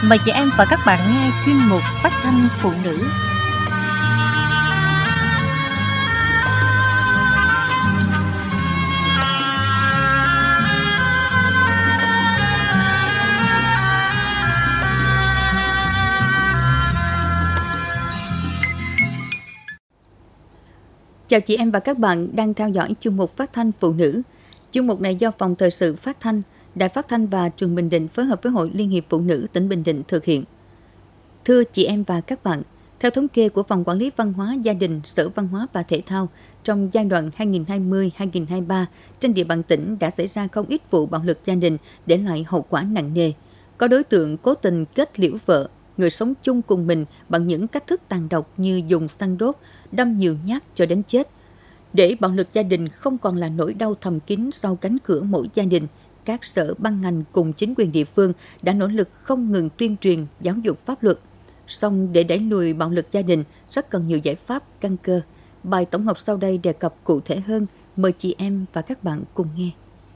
Mời chị em và các bạn nghe chuyên mục Phát thanh phụ nữ. Chào chị em và các bạn đang theo dõi chuyên mục Phát thanh phụ nữ. Chuyên mục này do Phòng Thời sự Phát thanh, Đài Phát thanh và Truyền Bình Định phối hợp với Hội Liên hiệp Phụ nữ tỉnh Bình Định thực hiện. Thưa chị em và các bạn, theo thống kê của Phòng Quản lý Văn hóa Gia đình, Sở Văn hóa và Thể thao, trong giai đoạn 2020-2023, trên địa bàn tỉnh đã xảy ra không ít vụ bạo lực gia đình để lại hậu quả nặng nề. Có đối tượng cố tình kết liễu vợ, người sống chung cùng mình bằng những cách thức tàn độc như dùng xăng đốt, đâm nhiều nhát cho đến chết. Để bạo lực gia đình không còn là nỗi đau thầm kín sau cánh cửa mỗi gia đình, các sở ban ngành cùng chính quyền địa phương đã nỗ lực không ngừng tuyên truyền, giáo dục pháp luật. Song để đẩy lùi bạo lực gia đình rất cần nhiều giải pháp căn cơ. Bài tổng hợp sau đây đề cập cụ thể hơn, mời chị em và các bạn cùng nghe.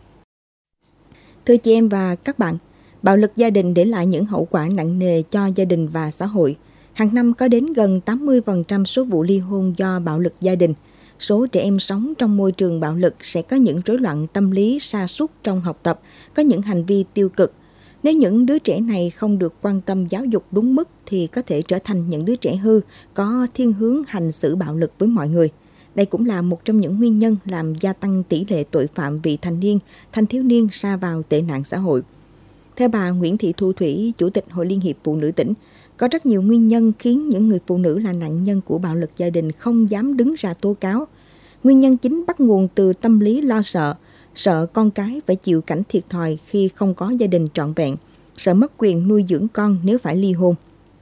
Thưa chị em và các bạn, bạo lực gia đình để lại những hậu quả nặng nề cho gia đình và xã hội. Hàng năm có đến gần 80% số vụ ly hôn do bạo lực gia đình. Số trẻ em sống trong môi trường bạo lực sẽ có những rối loạn tâm lý, sa sút trong học tập, có những hành vi tiêu cực. Nếu những đứa trẻ này không được quan tâm giáo dục đúng mức thì có thể trở thành những đứa trẻ hư, có thiên hướng hành xử bạo lực với mọi người. Đây cũng là một trong những nguyên nhân làm gia tăng tỷ lệ tội phạm vị thành niên, thanh thiếu niên sa vào tệ nạn xã hội. Theo bà Nguyễn Thị Thu Thủy, Chủ tịch Hội Liên hiệp Phụ nữ tỉnh, có rất nhiều nguyên nhân khiến những người phụ nữ là nạn nhân của bạo lực gia đình không dám đứng ra tố cáo. Nguyên nhân chính bắt nguồn từ tâm lý lo sợ con cái phải chịu cảnh thiệt thòi khi không có gia đình trọn vẹn, sợ mất quyền nuôi dưỡng con nếu phải ly hôn.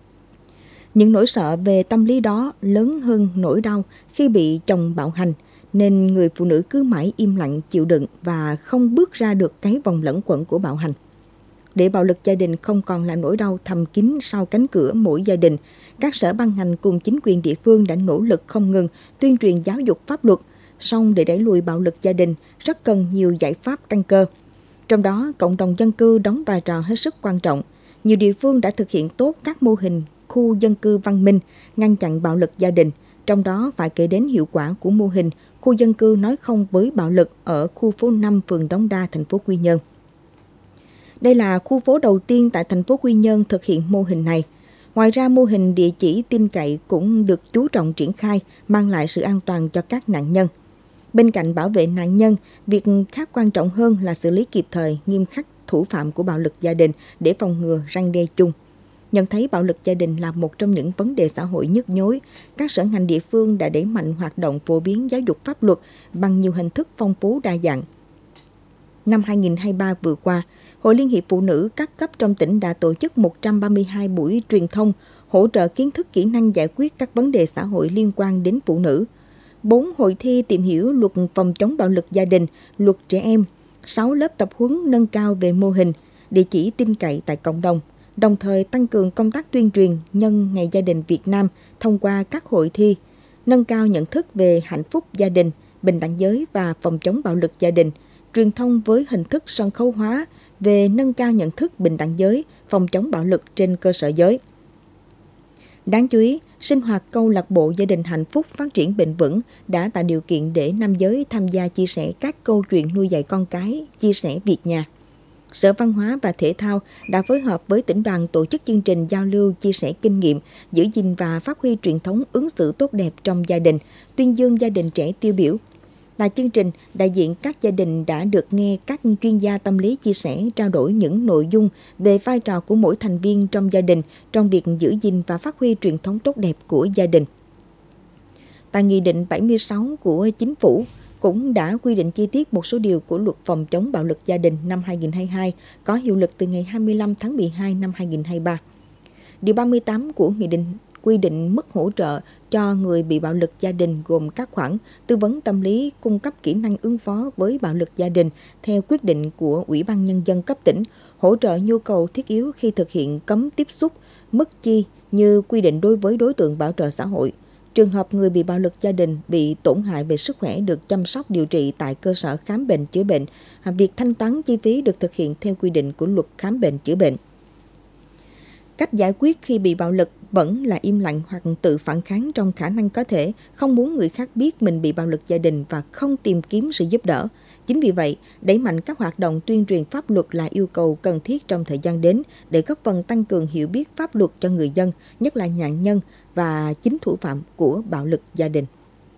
Những nỗi sợ về tâm lý đó lớn hơn nỗi đau khi bị chồng bạo hành, nên người phụ nữ cứ mãi im lặng chịu đựng và không bước ra được cái vòng lẩn quẩn của bạo hành. Để bạo lực gia đình không còn là nỗi đau thầm kín sau cánh cửa mỗi gia đình, các sở ban ngành cùng chính quyền địa phương đã nỗ lực không ngừng tuyên truyền giáo dục pháp luật. Song để đẩy lùi bạo lực gia đình rất cần nhiều giải pháp căn cơ. Trong đó, cộng đồng dân cư đóng vai trò hết sức quan trọng. Nhiều địa phương đã thực hiện tốt các mô hình khu dân cư văn minh, ngăn chặn bạo lực gia đình. Trong đó phải kể đến hiệu quả của mô hình khu dân cư nói không với bạo lực ở khu phố 5 phường Đống Đa, thành phố Quy Nhơn. Đây là khu phố đầu tiên tại thành phố Quy Nhơn thực hiện mô hình này. Ngoài ra, mô hình địa chỉ tin cậy cũng được chú trọng triển khai, mang lại sự an toàn cho các nạn nhân. Bên cạnh bảo vệ nạn nhân, việc khác quan trọng hơn là xử lý kịp thời, nghiêm khắc thủ phạm của bạo lực gia đình để phòng ngừa răn đe chung. Nhận thấy bạo lực gia đình là một trong những vấn đề xã hội nhức nhối, các sở ngành địa phương đã đẩy mạnh hoạt động phổ biến giáo dục pháp luật bằng nhiều hình thức phong phú đa dạng. Năm 2023 vừa qua, Hội Liên hiệp Phụ nữ các cấp trong tỉnh đã tổ chức 132 buổi truyền thông, hỗ trợ kiến thức kỹ năng giải quyết các vấn đề xã hội liên quan đến phụ nữ. 4 hội thi tìm hiểu luật phòng chống bạo lực gia đình, luật trẻ em, 6 lớp tập huấn nâng cao về mô hình, địa chỉ tin cậy tại cộng đồng, đồng thời tăng cường công tác tuyên truyền nhân Ngày Gia đình Việt Nam thông qua các hội thi, nâng cao nhận thức về hạnh phúc gia đình, bình đẳng giới và phòng chống bạo lực gia đình, truyền thông với hình thức sân khấu hóa về nâng cao nhận thức bình đẳng giới, phòng chống bạo lực trên cơ sở giới. Đáng chú ý, sinh hoạt câu lạc bộ gia đình hạnh phúc phát triển bền vững đã tạo điều kiện để nam giới tham gia chia sẻ các câu chuyện nuôi dạy con cái, chia sẻ việc nhà. Sở Văn hóa và Thể thao đã phối hợp với tỉnh đoàn tổ chức chương trình giao lưu chia sẻ kinh nghiệm, giữ gìn và phát huy truyền thống ứng xử tốt đẹp trong gia đình, tuyên dương gia đình trẻ tiêu biểu. Là chương trình, đại diện các gia đình đã được nghe các chuyên gia tâm lý chia sẻ, trao đổi những nội dung về vai trò của mỗi thành viên trong gia đình trong việc giữ gìn và phát huy truyền thống tốt đẹp của gia đình. Tại Nghị định 76 của Chính phủ cũng đã quy định chi tiết một số điều của Luật phòng chống bạo lực gia đình năm 2022 có hiệu lực từ ngày 25 tháng 12 năm 2023. Điều 38 của Nghị định quy định mức hỗ trợ cho người bị bạo lực gia đình gồm các khoản tư vấn tâm lý, cung cấp kỹ năng ứng phó với bạo lực gia đình theo quyết định của Ủy ban Nhân dân cấp tỉnh, hỗ trợ nhu cầu thiết yếu khi thực hiện cấm tiếp xúc, mức chi như quy định đối với đối tượng bảo trợ xã hội. Trường hợp người bị bạo lực gia đình bị tổn hại về sức khỏe được chăm sóc điều trị tại cơ sở khám bệnh chữa bệnh, việc thanh toán chi phí được thực hiện theo quy định của Luật khám bệnh chữa bệnh. Cách giải quyết khi bị bạo lực vẫn là im lặng hoặc tự phản kháng trong khả năng có thể, không muốn người khác biết mình bị bạo lực gia đình và không tìm kiếm sự giúp đỡ. Chính vì vậy, đẩy mạnh các hoạt động tuyên truyền pháp luật là yêu cầu cần thiết trong thời gian đến để góp phần tăng cường hiểu biết pháp luật cho người dân, nhất là nạn nhân và chính thủ phạm của bạo lực gia đình.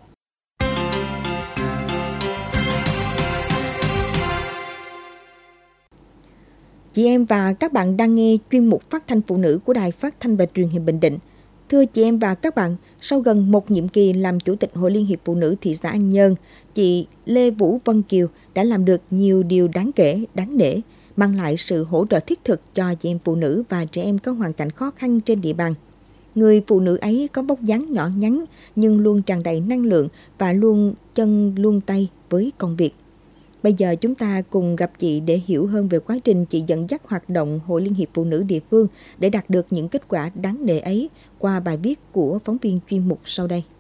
Chị em và các bạn đang nghe chuyên mục phát thanh phụ nữ của Đài Phát thanh và Truyền hình Bình Định. Thưa chị em và các bạn, sau gần một nhiệm kỳ làm Chủ tịch Hội Liên hiệp Phụ nữ thị xã An Nhơn, chị Lê Vũ Vân Kiều đã làm được nhiều điều đáng kể, đáng nể, mang lại sự hỗ trợ thiết thực cho chị em phụ nữ và trẻ em có hoàn cảnh khó khăn trên địa bàn. Người phụ nữ ấy có vóc dáng nhỏ nhắn nhưng luôn tràn đầy năng lượng và luôn chân luôn tay với công việc. Bây giờ chúng ta cùng gặp chị để hiểu hơn về quá trình chị dẫn dắt hoạt động Hội Liên hiệp Phụ nữ địa phương để đạt được những kết quả đáng nể ấy qua bài viết của phóng viên chuyên mục sau đây.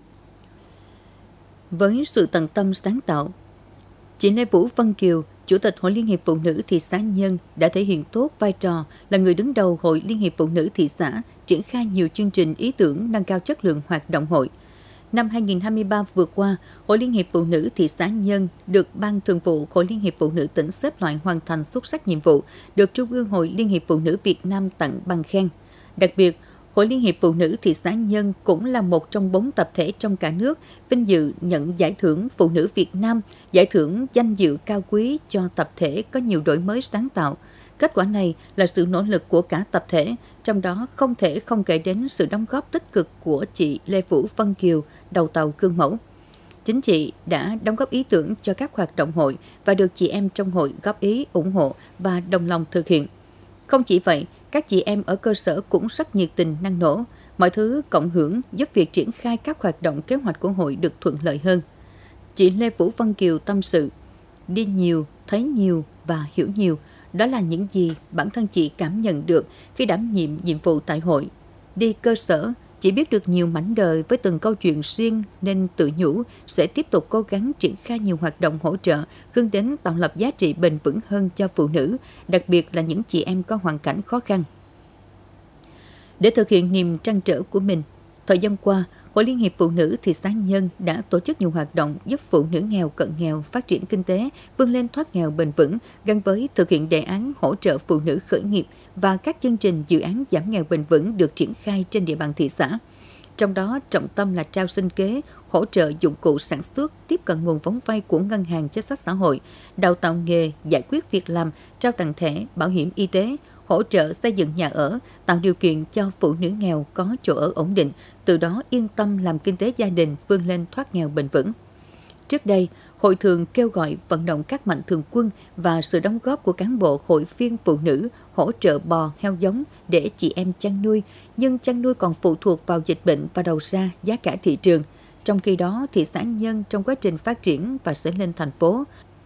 Với sự tận tâm sáng tạo, chị Lê Vũ Vân Kiều, Chủ tịch Hội Liên hiệp Phụ nữ thị xã An Nhơn đã thể hiện tốt vai trò là người đứng đầu Hội Liên hiệp Phụ nữ thị xã, triển khai nhiều chương trình ý tưởng nâng cao chất lượng hoạt động hội. Năm 2023 vừa qua, Hội Liên hiệp Phụ nữ thị xã An Nhơn được Ban Thường vụ Hội Liên hiệp Phụ nữ tỉnh xếp loại hoàn thành xuất sắc nhiệm vụ, được Trung ương Hội Liên hiệp Phụ nữ Việt Nam tặng bằng khen. Đặc biệt, Hội Liên hiệp Phụ nữ thị xã An Nhơn cũng là một trong 4 tập thể trong cả nước vinh dự nhận giải thưởng Phụ nữ Việt Nam, giải thưởng danh dự cao quý cho tập thể có nhiều đổi mới sáng tạo. Kết quả này là sự nỗ lực của cả tập thể, trong đó không thể không kể đến sự đóng góp tích cực của chị Lê Vũ Vân Kiều, đầu tàu gương mẫu. Chính chị đã đóng góp ý tưởng cho các hoạt động hội và được chị em trong hội góp ý, ủng hộ và đồng lòng thực hiện. Không chỉ vậy, các chị em ở cơ sở cũng rất nhiệt tình năng nổ. Mọi thứ cộng hưởng giúp việc triển khai các hoạt động kế hoạch của hội được thuận lợi hơn. Chị Lê Vũ Vân Kiều tâm sự, đi nhiều, thấy nhiều và hiểu nhiều. Đó là những gì bản thân chị cảm nhận được khi đảm nhiệm vụ tại hội. Đi cơ sở, chị biết được nhiều mảnh đời với từng câu chuyện riêng nên tự nhủ sẽ tiếp tục cố gắng triển khai nhiều hoạt động hỗ trợ hướng đến tạo lập giá trị bền vững hơn cho phụ nữ, đặc biệt là những chị em có hoàn cảnh khó khăn. Để thực hiện niềm trăn trở của mình, thời gian qua, Hội Liên hiệp Phụ nữ thị xã An Nhơn đã tổ chức nhiều hoạt động giúp phụ nữ nghèo cận nghèo phát triển kinh tế, vươn lên thoát nghèo bền vững, gắn với thực hiện đề án hỗ trợ phụ nữ khởi nghiệp và các chương trình dự án giảm nghèo bền vững được triển khai trên địa bàn thị xã. Trong đó, trọng tâm là trao sinh kế, hỗ trợ dụng cụ sản xuất, tiếp cận nguồn vốn vay của Ngân hàng Chính sách Xã hội, đào tạo nghề, giải quyết việc làm, trao tặng thẻ, bảo hiểm y tế, hỗ trợ xây dựng nhà ở, tạo điều kiện cho phụ nữ nghèo có chỗ ở ổn định, từ đó yên tâm làm kinh tế gia đình vươn lên thoát nghèo bền vững. Trước đây, hội thường kêu gọi vận động các mạnh thường quân và sự đóng góp của cán bộ hội viên phụ nữ hỗ trợ bò, heo giống để chị em chăn nuôi, nhưng chăn nuôi còn phụ thuộc vào dịch bệnh và đầu ra giá cả thị trường. Trong khi đó, thị xã An Nhơn trong quá trình phát triển và sẽ lên thành phố.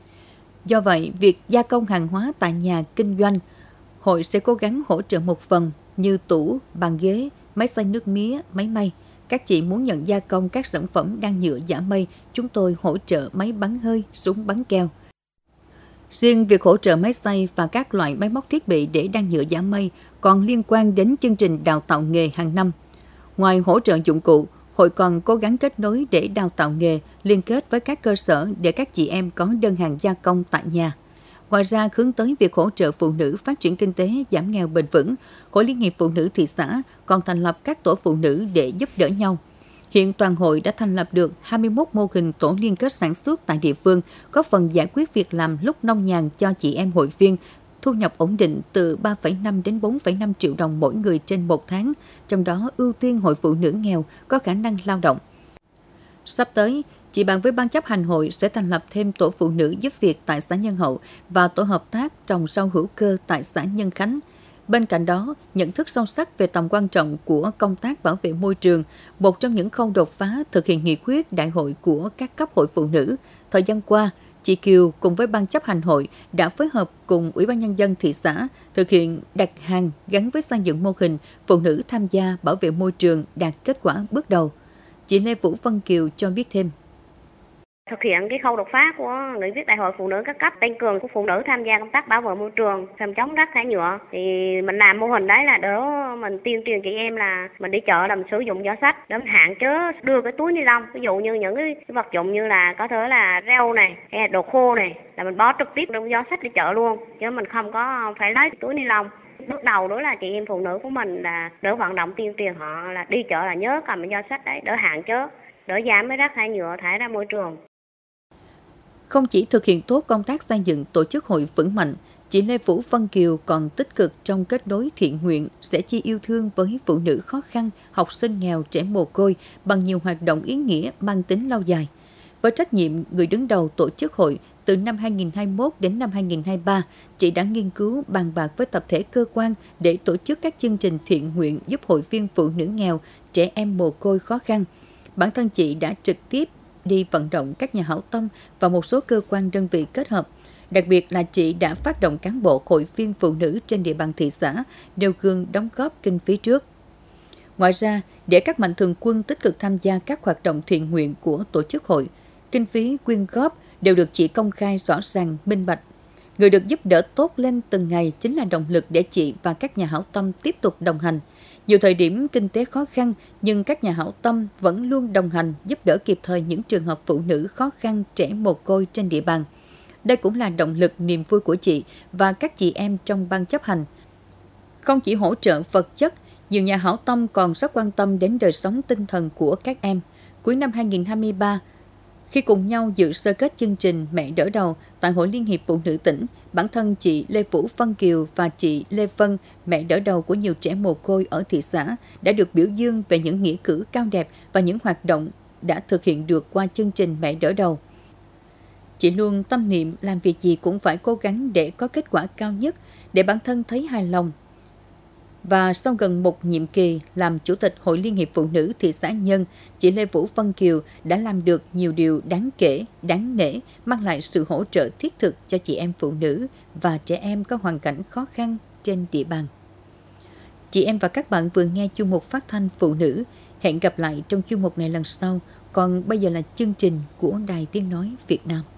Do vậy, việc gia công hàng hóa tại nhà kinh doanh, hội sẽ cố gắng hỗ trợ một phần như tủ, bàn ghế, máy xay nước mía, máy may. Các chị muốn nhận gia công các sản phẩm đan nhựa giả mây, chúng tôi hỗ trợ máy bắn hơi, súng bắn keo. Riêng việc hỗ trợ máy xay và các loại máy móc thiết bị để đan nhựa giả mây còn liên quan đến chương trình đào tạo nghề hàng năm. Ngoài hỗ trợ dụng cụ, hội còn cố gắng kết nối để đào tạo nghề, liên kết với các cơ sở để các chị em có đơn hàng gia công tại nhà. Ngoài ra, hướng tới việc hỗ trợ phụ nữ phát triển kinh tế, giảm nghèo bền vững, Hội Liên hiệp Phụ nữ thị xã còn thành lập các tổ phụ nữ để giúp đỡ nhau. Hiện toàn hội đã thành lập được 21 mô hình tổ liên kết sản xuất tại địa phương, góp phần giải quyết việc làm lúc nông nhàn cho chị em hội viên, thu nhập ổn định từ 3,5 đến 4,5 triệu đồng mỗi người trên một tháng, trong đó ưu tiên hội phụ nữ nghèo có khả năng lao động. Sắp tới, chị bàn với ban chấp hành hội sẽ thành lập thêm tổ phụ nữ giúp việc tại xã Nhân Hậu và tổ hợp tác trồng rau hữu cơ tại xã Nhân Khánh. Bên cạnh đó, nhận thức sâu sắc về tầm quan trọng của công tác bảo vệ môi trường, một trong những khâu đột phá thực hiện nghị quyết đại hội của các cấp hội phụ nữ. Thời gian qua, chị Kiều cùng với ban chấp hành hội đã phối hợp cùng Ủy ban Nhân dân thị xã thực hiện đặt hàng gắn với xây dựng mô hình phụ nữ tham gia bảo vệ môi trường đạt kết quả bước đầu. Chị Lê Vũ Vân Kiều cho biết thêm. Thực hiện cái khâu đột phá của nghị quyết Đại hội Phụ nữ các cấp tăng cường của phụ nữ tham gia công tác bảo vệ môi trường, phòng chống rác thải nhựa, thì mình làm mô hình đấy là đỡ mình tuyên truyền chị em là mình đi chợ là mình sử dụng vỏ sách để mình hạn chế đưa cái túi ni lông, ví dụ như những cái vật dụng như là có thể là rau này hay là đồ khô này là mình bó trực tiếp trong vỏ sách đi chợ luôn, chứ mình không có phải lấy túi ni lông. Bước đầu đó là chị em phụ nữ của mình là đỡ vận động tuyên truyền họ là đi chợ là nhớ cầm cái vỏ sách đấy, đỡ hạn chế, đỡ giảm cái rác thải nhựa thải ra môi trường. Không chỉ thực hiện tốt công tác xây dựng tổ chức hội vững mạnh, chị Lê Vũ Vân Kiều còn tích cực trong kết nối thiện nguyện, sẻ chia yêu thương với phụ nữ khó khăn, học sinh nghèo, trẻ mồ côi bằng nhiều hoạt động ý nghĩa mang tính lâu dài. Với trách nhiệm người đứng đầu tổ chức hội, từ năm 2021 đến năm 2023, chị đã nghiên cứu bàn bạc với tập thể cơ quan để tổ chức các chương trình thiện nguyện giúp hội viên phụ nữ nghèo, trẻ em mồ côi khó khăn. Bản thân chị đã trực tiếp đi vận động các nhà hảo tâm và một số cơ quan đơn vị kết hợp. Đặc biệt là chị đã phát động cán bộ hội viên phụ nữ trên địa bàn thị xã nêu gương đóng góp kinh phí trước. Ngoài ra, để các mạnh thường quân tích cực tham gia các hoạt động thiện nguyện của tổ chức hội, kinh phí quyên góp đều được chị công khai rõ ràng, minh bạch. Người được giúp đỡ tốt lên từng ngày chính là động lực để chị và các nhà hảo tâm tiếp tục đồng hành. Nhiều thời điểm kinh tế khó khăn, nhưng các nhà hảo tâm vẫn luôn đồng hành giúp đỡ kịp thời những trường hợp phụ nữ khó khăn, trẻ mồ côi trên địa bàn. Đây cũng là động lực niềm vui của chị và các chị em trong ban chấp hành. Không chỉ hỗ trợ vật chất, nhiều nhà hảo tâm còn rất quan tâm đến đời sống tinh thần của các em. Cuối năm 2023, khi cùng nhau dự sơ kết chương trình Mẹ đỡ đầu tại Hội Liên hiệp Phụ nữ tỉnh, bản thân chị Lê Vũ Vân Kiều và chị Lê Vân, mẹ đỡ đầu của nhiều trẻ mồ côi ở thị xã, đã được biểu dương về những nghĩa cử cao đẹp và những hoạt động đã thực hiện được qua chương trình Mẹ đỡ đầu. Chị luôn tâm niệm làm việc gì cũng phải cố gắng để có kết quả cao nhất, để bản thân thấy hài lòng. Và sau gần một nhiệm kỳ làm Chủ tịch Hội Liên hiệp Phụ nữ thị xã Nhân, chị Lê Vũ Vân Kiều đã làm được nhiều điều đáng kể, đáng nể, mang lại sự hỗ trợ thiết thực cho chị em phụ nữ và trẻ em có hoàn cảnh khó khăn trên địa bàn. Chị em và các bạn vừa nghe chuyên mục phát thanh phụ nữ. Hẹn gặp lại trong chuyên mục này lần sau. Còn bây giờ là chương trình của Đài Tiếng Nói Việt Nam.